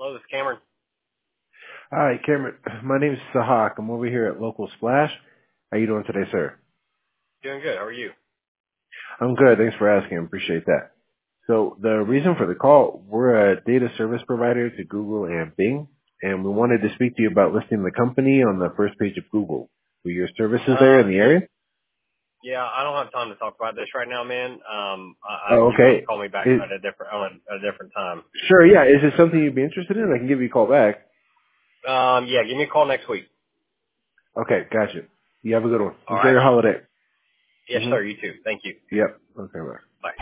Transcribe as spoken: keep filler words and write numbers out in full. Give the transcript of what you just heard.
Hello, this is Cameron. Hi, Cameron. My name is Sahak. I'm over here at Local Splash. How you doing today, sir? Doing good. How are you? I'm good. Thanks for asking. I appreciate that. So the reason for the call, we're a data service provider to Google and Bing, and we wanted to speak to you about listing the company on the first page of Google. For your services there Uh, in the area? yeah, I don't have time to talk about this right now, man. Um, I, I, Oh, you may have to okay. call me back It, at a different on a, a different time. sure, yeah. Is it something you'd be interested in? I can give you a call back. Um, yeah, give me a call next week. Okay, gotcha. You have a good one. All Enjoy right. your holiday. Yes, Mm-hmm. sir. You too. Thank you. Yep. Okay, bye.